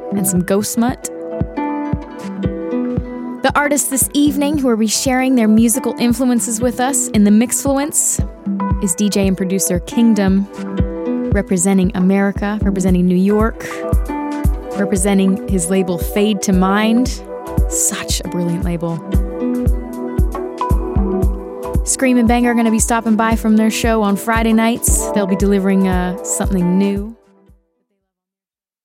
and some Ghost Mutt. The artists this evening who are resharing their musical influences with us in the Mixfluence is DJ and producer Kingdom, representing America, representing New York, representing his label Fade to Mind. Such a brilliant label. Scream and Bang are going to be stopping by from their show on Friday nights. They'll be delivering something new.